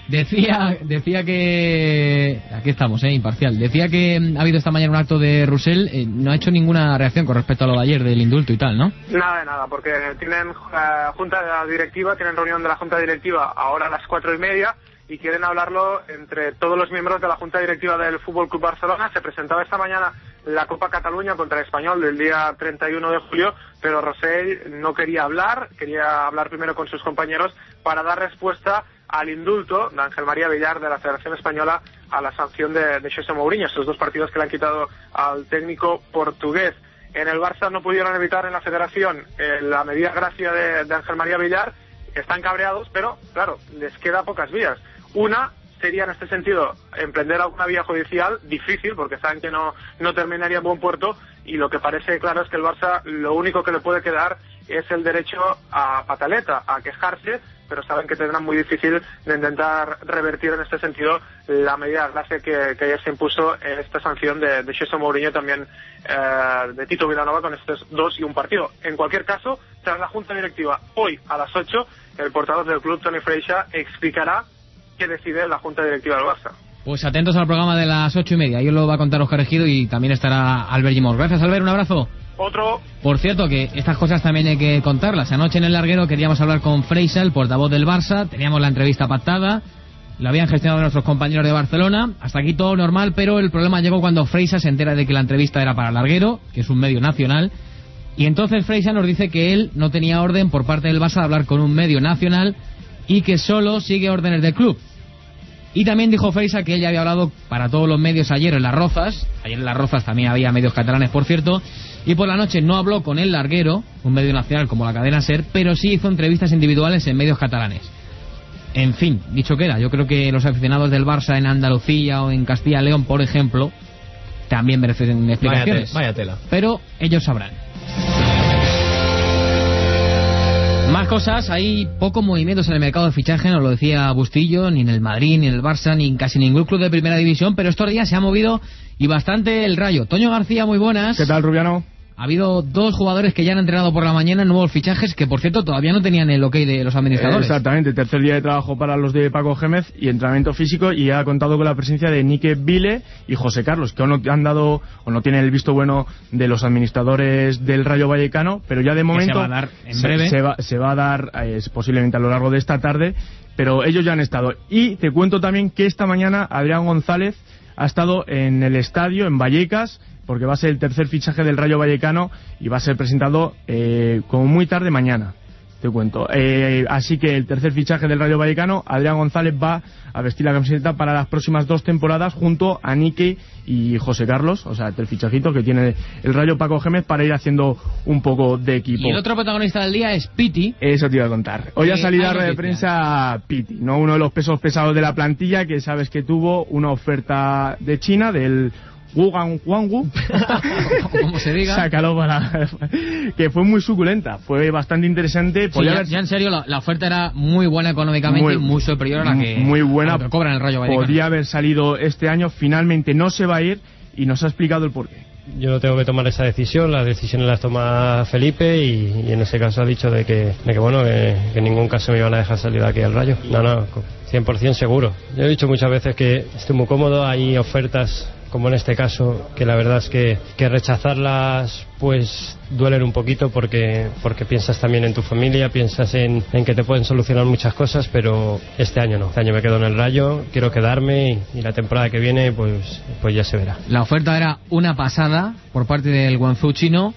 Speaker 2: Decía, decía que... Aquí estamos, eh, imparcial. Decía que ha habido esta mañana un acto de Roussel. Eh, no ha hecho ninguna reacción con respecto a lo de ayer del indulto y tal, ¿no?
Speaker 15: Nada de nada, porque tienen uh, junta directiva, tienen reunión de la junta directiva ahora a las cuatro y media y quieren hablarlo entre todos los miembros de la junta directiva del Fútbol Club Barcelona. Se presentaba esta mañana la Copa Cataluña contra el Español del día treinta y uno de julio, pero Roussel no quería hablar, quería hablar primero con sus compañeros para dar respuesta al indulto de Ángel María Villar de la Federación Española a la sanción de, de José Mourinho, estos dos partidos que le han quitado al técnico portugués. En el Barça no pudieron evitar en la Federación eh, la medida gracia de, de Ángel María Villar, están cabreados, pero claro, les queda pocas vías. Una sería en este sentido emprender alguna vía judicial, difícil porque saben que no, no terminaría en buen puerto, y lo que parece claro es que el Barça lo único que le puede quedar es el derecho a pataleta, a quejarse, pero saben que tendrán muy difícil de intentar revertir en este sentido la medida de gracia que, que ayer se impuso en esta sanción de, de José Mourinho, también eh, de Tito Vilanova, con estos dos y un partido. En cualquier caso, tras la junta directiva hoy a las ocho, el portavoz del club, Toni Freixa, explicará qué decide la junta directiva del Barça.
Speaker 2: Pues atentos al programa de las ocho y media, ahí os lo va a contar Óscar Ejido y también estará Albert Gimón. Gracias, Albert, un abrazo.
Speaker 15: Otro.
Speaker 2: Por cierto, que estas cosas también hay que contarlas. Anoche en el larguero queríamos hablar con Freixa, el portavoz del Barça, teníamos la entrevista pactada, la habían gestionado nuestros compañeros de Barcelona, hasta aquí todo normal, pero el problema llegó cuando Freixa se entera de que la entrevista era para el larguero, que es un medio nacional, y entonces Freixa nos dice que él no tenía orden por parte del Barça de hablar con un medio nacional y que solo sigue órdenes del club. Y también dijo Freixa que ella había hablado para todos los medios ayer en Las Rozas, ayer en Las Rozas también había medios catalanes, por cierto, y por la noche no habló con el larguero, un medio nacional como la cadena SER, pero sí hizo entrevistas individuales en medios catalanes. En fin, dicho queda, yo creo que los aficionados del Barça en Andalucía o en Castilla y León, por ejemplo, también merecen explicaciones.
Speaker 1: Vaya, te, vaya tela.
Speaker 2: Pero ellos sabrán. Más cosas, hay pocos movimientos en el mercado de fichaje, no lo decía Bustillo, ni en el Madrid, ni en el Barça, ni en casi ningún club de primera división, pero estos días se ha movido y bastante el Rayo. Toño García, muy buenas.
Speaker 16: ¿Qué tal, Rubiano?
Speaker 2: Ha habido dos jugadores que ya han entrenado por la mañana, nuevos fichajes, que por cierto todavía no tenían el ok de los administradores.
Speaker 16: Exactamente, tercer día de trabajo para los de Paco Gémez y entrenamiento físico, y ha contado con la presencia de Nike Vile y José Carlos, que aún no han dado o no tienen el visto bueno de los administradores del Rayo Vallecano, pero ya de momento
Speaker 2: se va a dar en breve.
Speaker 16: Se, se, va, se va a dar eh, posiblemente a lo largo de esta tarde, pero ellos ya han estado. Y te cuento también que esta mañana Adrián González ha estado en el estadio, en Vallecas, porque va a ser el tercer fichaje del Rayo Vallecano y va a ser presentado eh, como muy tarde mañana, te cuento. Eh, así que el tercer fichaje del Rayo Vallecano, Adrián González va a vestir la camiseta para las próximas dos temporadas junto a Nike y José Carlos, o sea, el fichajito que tiene el Rayo Paco Gémez para ir haciendo un poco de equipo.
Speaker 2: Y el otro protagonista del día es Piti.
Speaker 16: Eso te iba a contar. Hoy ha salido a rueda de prensa Piti, ¿no? Uno de los pesos pesados de la plantilla, que sabes que tuvo una oferta de China, del Wuhan Wangu,
Speaker 2: como se diga,
Speaker 16: sácalo para que fue muy suculenta, fue bastante interesante.
Speaker 2: Sí, ya, haber... ya en serio la, la oferta era muy buena económicamente muy, y muy superior a la que,
Speaker 16: muy buena,
Speaker 2: a lo que cobran el Rayo Vallecano.
Speaker 16: Podría haber salido este año, finalmente no se va a ir y nos ha explicado el porqué.
Speaker 17: Yo no tengo que tomar esa decisión, las decisiones las toma Felipe y, y en ese caso ha dicho de que, de que bueno, que, que en ningún caso me iban a dejar salir de aquí al Rayo. No, no, cien por ciento seguro. Yo he dicho muchas veces que estoy muy cómodo, hay ofertas como en este caso, que la verdad es que, que rechazarlas pues duelen un poquito porque porque piensas también en tu familia, piensas en, en que te pueden solucionar muchas cosas, pero este año no. Este año me quedo en el Rayo, quiero quedarme y, y la temporada que viene pues pues ya se verá.
Speaker 2: La oferta era una pasada por parte del Guangzhou chino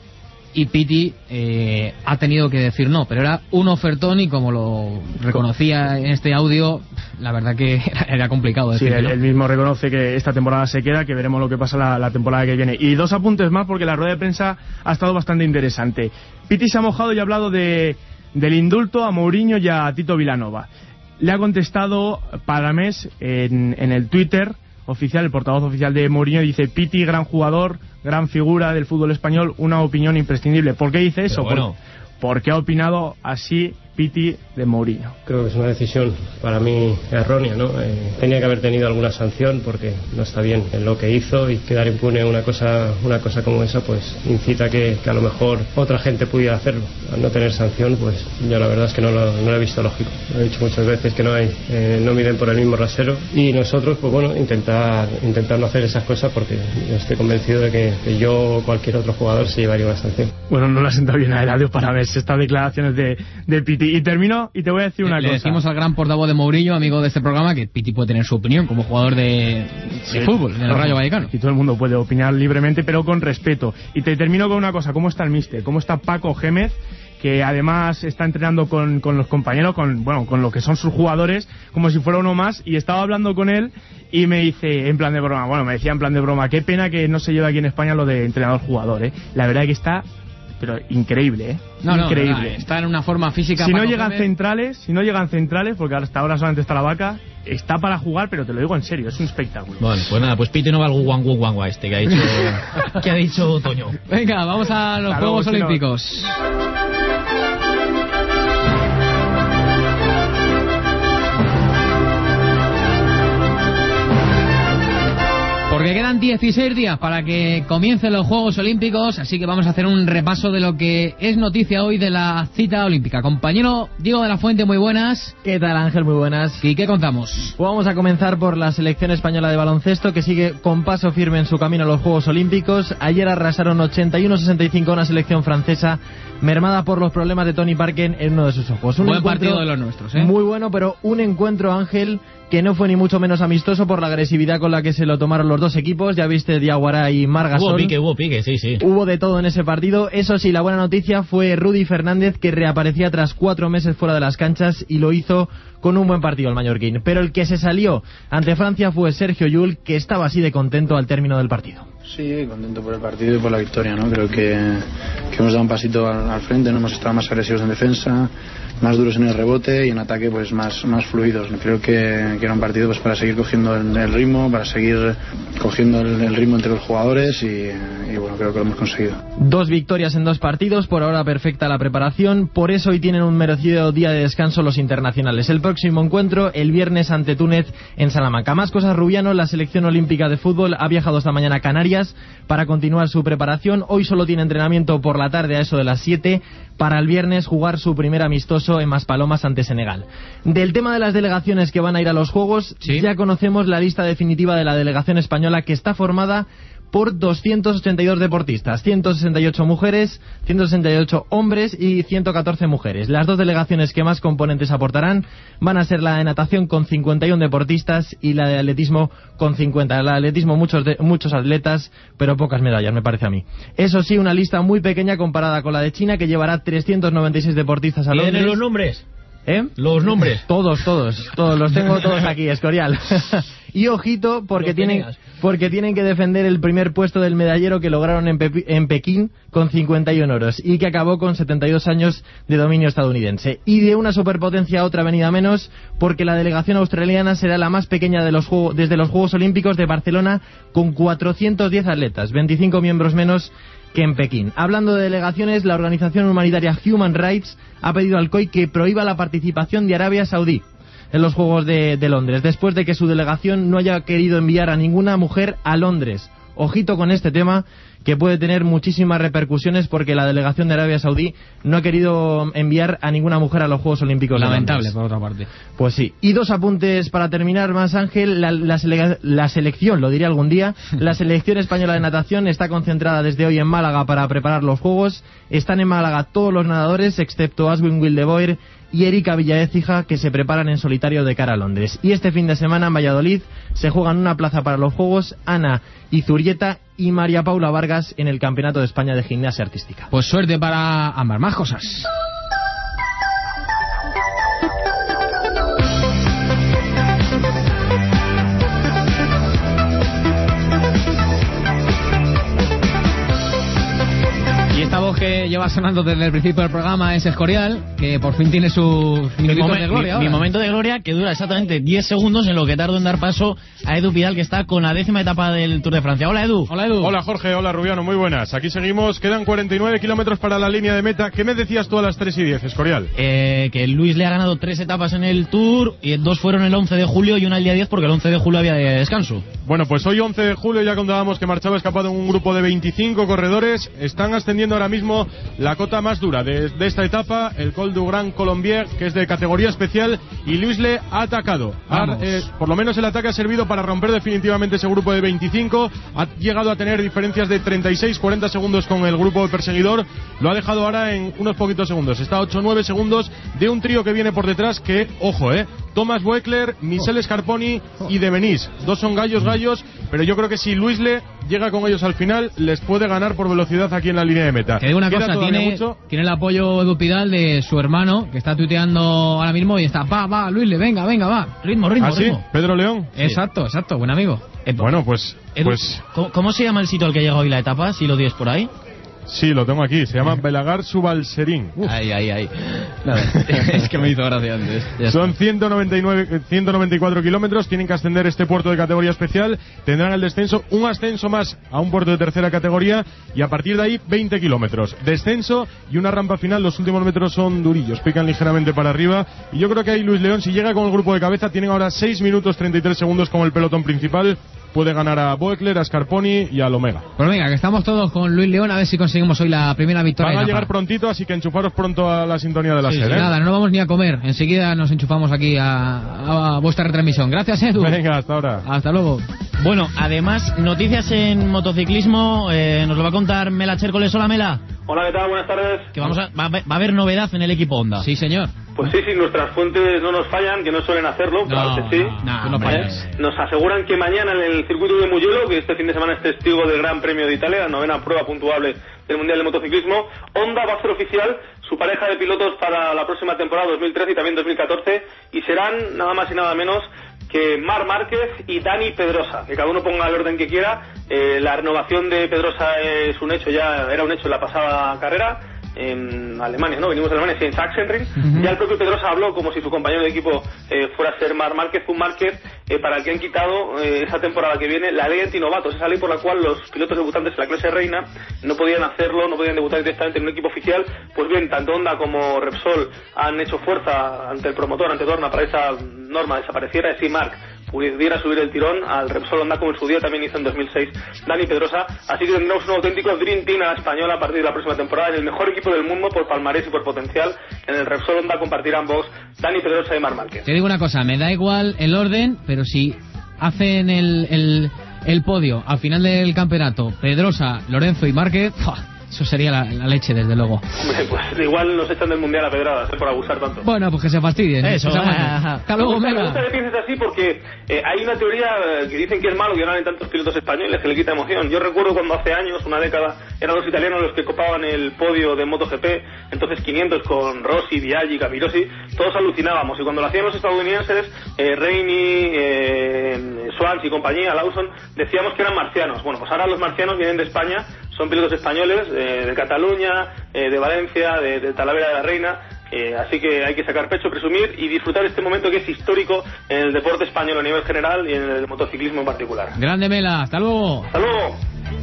Speaker 2: y Piti eh, ha tenido que decir no, pero era un ofertón y como lo reconocía en este audio, la verdad que era, era complicado decir.
Speaker 16: Sí, él, él mismo reconoce que esta temporada se queda, que veremos lo que pasa la, la temporada que viene. Y dos apuntes más porque la rueda de prensa ha estado bastante interesante. Piti se ha mojado y ha hablado de, del indulto a Mourinho y a Tito Vilanova. Le ha contestado Paramés en, en el Twitter oficial, el portavoz oficial de Mourinho, dice: Piti, gran jugador, gran figura del fútbol español, una opinión imprescindible. ¿Por qué dice eso?
Speaker 1: Bueno.
Speaker 16: Por, porque ha opinado así Piti de Mourinho.
Speaker 17: Creo que es una decisión para mí errónea, ¿no? Eh, tenía que haber tenido alguna sanción porque no está bien en lo que hizo, y quedar impune una cosa una cosa como esa pues incita que, que a lo mejor otra gente pudiera hacerlo. Al no tener sanción, pues yo la verdad es que no lo, no lo he visto lógico. Lo he dicho muchas veces que no hay eh, no miden por el mismo rasero, y nosotros pues bueno, intentar intentar no hacer esas cosas, porque yo estoy convencido de que, que yo o cualquier otro jugador se llevaría una sanción.
Speaker 16: Bueno, no le ha sentado bien a Eladio para ver estas declaraciones de, de Piti. Y termino y te voy a decir una
Speaker 2: le,
Speaker 16: cosa.
Speaker 2: Le decimos al gran portavoz de Mourinho, amigo de este programa, que Piti puede tener su opinión como jugador de,
Speaker 16: sí,
Speaker 2: de fútbol en el Rayo Vallecano.
Speaker 16: Y todo el mundo puede opinar libremente, pero con respeto. Y te termino con una cosa. ¿Cómo está el míster? ¿Cómo está Paco Gémez? Que además está entrenando con, con los compañeros, con bueno, con lo que son sus jugadores, como si fuera uno más, y estaba hablando con él y me dice, en plan de broma, bueno, me decía en plan de broma, qué pena que no se lleva aquí en España lo de entrenador-jugador, ¿eh? La verdad es que está, pero increíble, ¿eh?
Speaker 2: No,
Speaker 16: increíble.
Speaker 2: No, está en una forma física.
Speaker 16: Si no
Speaker 2: Paco
Speaker 16: llegan
Speaker 2: Gémez.
Speaker 16: centrales, si no llegan centrales, porque hasta ahora solamente está la Vaca, está para jugar, pero te lo digo en serio, es un espectáculo.
Speaker 1: Bueno, pues nada, pues Piti no va al guangu guangu este que ha dicho, que ha dicho Toño.
Speaker 2: Venga, vamos a los
Speaker 16: Hasta
Speaker 2: Juegos
Speaker 16: luego,
Speaker 2: Olímpicos. Porque quedan dieciséis días para que comiencen los Juegos Olímpicos, así que vamos a hacer un repaso de lo que es noticia hoy de la cita olímpica. Compañero Diego de la Fuente, muy buenas.
Speaker 18: ¿Qué tal, Ángel? Muy buenas.
Speaker 2: ¿Y qué contamos?
Speaker 18: Pues vamos a comenzar por la selección española de baloncesto, que sigue con paso firme en su camino a los Juegos Olímpicos. Ayer arrasaron ochenta y uno a sesenta y cinco a una selección francesa mermada por los problemas de Tony Parker en uno de sus ojos. Un
Speaker 2: buen partido de los nuestros, ¿eh?
Speaker 18: Muy bueno, pero un encuentro, Ángel, que no fue ni mucho menos amistoso por la agresividad con la que se lo tomaron los dos equipos. Ya viste Diaguará y Margasol.
Speaker 1: Hubo pique, hubo pique, sí, sí.
Speaker 18: Hubo de todo en ese partido. Eso sí, la buena noticia fue Rudy Fernández, que reaparecía tras cuatro meses fuera de las canchas y lo hizo con un buen partido el mallorquín. Pero el que se salió ante Francia fue Sergio Llull, que estaba así de contento al término del partido.
Speaker 19: Sí, contento por el partido y por la victoria, ¿no? Creo que, que hemos dado un pasito al, al frente, no hemos estado más agresivos en defensa, más duros en el rebote y en ataque pues más, más fluidos. Creo que, que era un partido pues para seguir cogiendo el, el ritmo, para seguir cogiendo el, el ritmo entre los jugadores y, y bueno, creo que lo hemos conseguido.
Speaker 18: Dos victorias en dos partidos, por ahora perfecta la preparación, por eso hoy tienen un merecido día de descanso los internacionales. El próximo encuentro el viernes ante Túnez en Salamanca. Más cosas, Rubiano, la selección olímpica de fútbol ha viajado esta mañana a Canarias para continuar su preparación. Hoy solo tiene entrenamiento por la tarde a eso de las siete, para el viernes jugar su primer amistoso en Maspalomas ante Senegal. Del tema de las delegaciones que van a ir a los Juegos, ¿sí? Ya conocemos la lista definitiva de la delegación española, que está formada por doscientos ochenta y dos deportistas, ciento sesenta y ocho mujeres, ciento sesenta y ocho hombres y ciento catorce mujeres. Las dos delegaciones que más componentes aportarán van a ser la de natación con cincuenta y uno deportistas y la de atletismo con cincuenta. El atletismo muchos de, muchos atletas, pero pocas medallas, me parece a mí. Eso sí, una lista muy pequeña comparada con la de China, que llevará trescientos noventa y seis deportistas a Londres.
Speaker 1: ¿Tienen los nombres?
Speaker 18: ¿Eh?
Speaker 1: Los nombres.
Speaker 18: Todos, todos, todos, los tengo todos aquí, Escorial. Y ojito, porque tienen, porque tienen que defender el primer puesto del medallero que lograron en, Pe en Pekín con cincuenta y uno oros y que acabó con setenta y dos años de dominio estadounidense. Y de una superpotencia a otra venida menos, porque la delegación australiana será la más pequeña de los juegos, desde los Juegos Olímpicos de Barcelona, con cuatrocientos diez atletas, veinticinco miembros menos que en Pekín. Hablando de delegaciones, la organización humanitaria Human Rights ha pedido al C O I que prohíba la participación de Arabia Saudí en los Juegos de, de Londres, después de que su delegación no haya querido enviar a ninguna mujer a Londres. Ojito con este tema, que puede tener muchísimas repercusiones, porque la delegación de Arabia Saudí no ha querido enviar a ninguna mujer a los Juegos Olímpicos.
Speaker 2: Lamentable, por otra parte.
Speaker 18: Pues sí. Y dos apuntes para terminar más, Ángel. La, la, sele la selección, lo diré algún día, la selección española de natación está concentrada desde hoy en Málaga para preparar los Juegos. Están en Málaga todos los nadadores, excepto Aswin Wildeboer y Erika Villaécija, que se preparan en solitario de cara a Londres. Y este fin de semana en Valladolid se juegan una plaza para los Juegos Ana Izurieta y María Paula Vargas en el Campeonato de España de Gimnasia Artística.
Speaker 2: Pues suerte para ambas. Más cosas. que lleva sonando desde el principio del programa es Escorial, que por fin tiene su minutito de gloria.
Speaker 1: Mi, mi momento de gloria, que dura exactamente diez segundos en lo que tardo en dar paso a Edu Pidal, que está con la décima etapa del Tour de Francia. Hola, Edu.
Speaker 2: Hola, Edu.
Speaker 20: Hola, Jorge. Hola, Rubiano. Muy buenas. Aquí seguimos. Quedan cuarenta y nueve kilómetros para la línea de meta. ¿Qué me decías tú a las tres y diez, Escorial?
Speaker 1: Eh, que Luis le ha ganado tres etapas en el Tour, y dos fueron el once de julio y una el día diez, porque el once de julio había de descanso.
Speaker 20: Bueno, pues hoy once de julio ya contábamos que marchaba escapado en un grupo de veinticinco corredores. Están ascendiendo ahora mismo la cota más dura de, de esta etapa, el Col du Grand Colombier, que es de categoría especial, y Luis le ha atacado. Ha, eh, por lo menos el ataque ha servido para romper definitivamente ese grupo de veinticinco. Ha llegado a tener diferencias de treinta y seis cuarenta segundos con el grupo perseguidor. Lo ha dejado ahora en unos poquitos segundos. Está a ocho nueve segundos de un trío que viene por detrás que, ojo, eh, Thomas Voeckler, Michele Scarponi y De Venís. Dos son gallos, gallos, pero yo creo que si Luis le llega con ellos al final, les puede ganar por velocidad aquí en la línea de meta.
Speaker 2: Que digo una cosa, tiene, tiene el apoyo Edu Pidal de su hermano, que está tuiteando ahora mismo y está, va, va, Luis, le venga, venga, va. Ritmo, ritmo,
Speaker 20: ¿Ah, sí?
Speaker 2: ritmo.
Speaker 20: Pedro León.
Speaker 2: Exacto, exacto, buen amigo.
Speaker 1: Eh,
Speaker 20: bueno, pues,
Speaker 1: Edu,
Speaker 20: pues...
Speaker 1: ¿cómo, ¿Cómo se llama el sitio al que llega hoy la etapa, si lo tienes por ahí?
Speaker 20: Sí, lo tengo aquí, se llama Belagar Subalserín.
Speaker 1: Ay, ay, ay. Nada, es que me hizo gracia antes. Ya
Speaker 20: Son
Speaker 1: está.
Speaker 20: ciento noventa y nueve, ciento noventa y cuatro kilómetros, tienen que ascender este puerto de categoría especial, tendrán el descenso, un ascenso más a un puerto de tercera categoría, y a partir de ahí veinte kilómetros. Descenso y una rampa final, los últimos metros son durillos, pican ligeramente para arriba, y yo creo que ahí Luis León, si llega con el grupo de cabeza, tienen ahora seis minutos treinta y tres segundos con el pelotón principal. Puede ganar a Voeckler, a Scarponi y al Omega.
Speaker 2: Pues venga, que estamos todos con Luis León, a ver si conseguimos hoy la primera victoria.
Speaker 20: Van a llegar prontito, así que enchufaros pronto a la sintonía de la
Speaker 2: sí,
Speaker 20: serie.
Speaker 2: Sí,
Speaker 20: ¿eh?
Speaker 2: Nada, no vamos ni a comer. Enseguida nos enchufamos aquí a, a vuestra retransmisión. Gracias, Edu.
Speaker 20: Venga, hasta ahora.
Speaker 2: Hasta luego.
Speaker 1: Bueno, además, noticias en motociclismo, eh, nos lo va a contar Mela Chércoles. Hola, Mela.
Speaker 21: Hola, ¿qué tal? Buenas tardes.
Speaker 1: Que vamos a, va, va a haber novedad en el equipo Honda.
Speaker 2: Sí, señor.
Speaker 21: Pues sí, sí, nuestras fuentes no nos fallan, que no suelen hacerlo,
Speaker 2: no,
Speaker 21: claro que sí.
Speaker 2: No, no, no fallas.
Speaker 21: Nos aseguran que mañana en el circuito de Mugello, que este fin de semana es testigo del Gran Premio de Italia, la novena prueba puntuable del Mundial de Motociclismo, Honda va a hacer oficial su pareja de pilotos para la próxima temporada dos mil trece y también dos mil catorce, y serán nada más y nada menos que Marc Márquez y Dani Pedrosa, que cada uno ponga el orden que quiera. Eh, la renovación de Pedrosa es un hecho, ya era un hecho en la pasada carrera en Alemania, ¿no? Venimos de Alemania, sí, en Sachsenring. Uh-huh. Ya el propio Pedrosa habló como si su compañero de equipo eh, fuera a ser Marc Márquez, un Márquez eh, para el que han quitado eh, esa temporada que viene la ley antinovatos, esa ley por la cual los pilotos debutantes de la clase reina no podían hacerlo, no podían debutar directamente en un equipo oficial. Pues bien, tanto Honda como Repsol han hecho fuerza ante el promotor, ante Dorna, para esa norma desapareciera, así Marc pudiera subir el tirón al Repsol Honda, como en su día también hizo en dos mil seis Dani Pedrosa. Así que tendremos un auténtico Dream Team a la española a partir de la próxima temporada, en el mejor equipo del mundo por palmarés y por potencial. En el Repsol Honda compartirán ambos Dani Pedrosa y Marc Márquez.
Speaker 2: Te digo una cosa, me da igual el orden, pero si hacen el, el, el podio al final del campeonato Pedrosa, Lorenzo y Márquez, ¡fua! Eso sería la, la leche, desde luego.
Speaker 21: Hombre, pues igual nos echan del mundial a pedradas, ¿eh? Por abusar tanto.
Speaker 2: Bueno, pues que se fastidien.
Speaker 1: Eso.
Speaker 2: Hasta luego,
Speaker 21: me
Speaker 2: Mela.
Speaker 21: gusta que pienses así porque eh, hay una teoría que dicen que es malo que ganen tantos pilotos españoles, que le quita emoción. Yo recuerdo cuando hace años, una década, eran los italianos los que copaban el podio de MotoGP, entonces quinientos con Rossi, Biaggi, Capirossi, todos alucinábamos. Y cuando lo hacían los estadounidenses, eh, Reini, eh, Swans y compañía, Lawson, decíamos que eran marcianos. Bueno, pues ahora los marcianos vienen de España, son pilotos españoles, eh, de Cataluña, eh, de Valencia, de, de Talavera de la Reina, eh, así que hay que sacar pecho, presumir y disfrutar este momento que es histórico en el deporte español a nivel general y en el motociclismo en particular.
Speaker 2: Grande Mela, hasta luego.
Speaker 21: Hasta luego.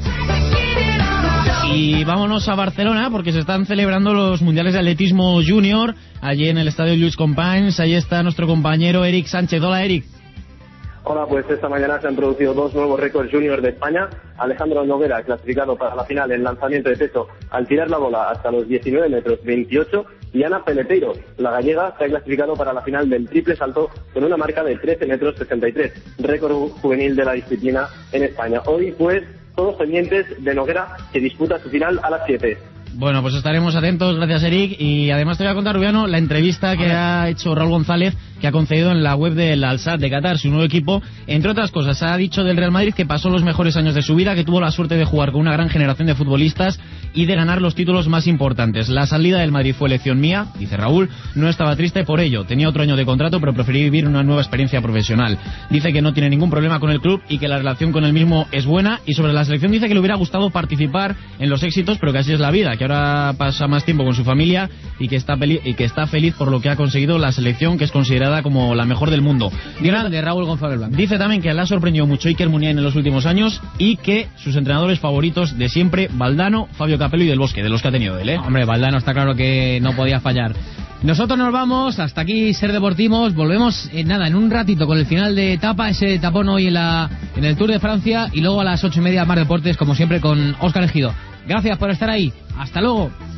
Speaker 1: Y vámonos a Barcelona porque se están celebrando los mundiales de atletismo junior allí en el estadio Lluís Companys. Ahí está nuestro compañero Eric Sánchez. Hola, Eric.
Speaker 22: Hola, pues esta mañana se han producido dos nuevos récords junior de España. Alejandro Noguera, clasificado para la final en lanzamiento de peso al tirar la bola hasta los diecinueve metros veintiocho, y Ana Peleteiro, la gallega, se ha clasificado para la final del triple salto con una marca de trece metros sesenta y tres, récord juvenil de la disciplina en España. Hoy, pues, todos pendientes de Noguera, que disputa su final a las siete.
Speaker 1: Bueno, pues estaremos atentos, gracias Eric. Y además te voy a contar, Rubiano, la entrevista que ha hecho Raúl González, que ha concedido en la web del Al-Sadd de Qatar, su nuevo equipo. Entre otras cosas, ha dicho del Real Madrid que pasó los mejores años de su vida, que tuvo la suerte de jugar con una gran generación de futbolistas y de ganar los títulos más importantes. La salida del Madrid fue elección mía, dice Raúl. No estaba triste por ello, tenía otro año de contrato, pero preferí vivir una nueva experiencia profesional. Dice que no tiene ningún problema con el club y que la relación con el mismo es buena. Y sobre la selección dice que le hubiera gustado participar en los éxitos, pero que así es la vida, que ahora pasa más tiempo con su familia y que está peli- y que está feliz por lo que ha conseguido la selección, que es considerada como la mejor del mundo.
Speaker 2: Grande Raúl González Blanco.
Speaker 1: Dice también que le ha sorprendido mucho Iker Muniain en los últimos años y que sus entrenadores favoritos de siempre, Valdano, Fabio Capello y Del Bosque, de los que ha tenido él, ¿eh?
Speaker 2: Hombre, Valdano está claro que no podía fallar. Nosotros nos vamos, hasta aquí Ser Deportivos, volvemos en nada, en un ratito con el final de etapa, ese tapón hoy en la en el Tour de Francia y luego a las ocho y media Mar Deportes, como siempre, con Óscar Ejido. Gracias por estar ahí, hasta luego.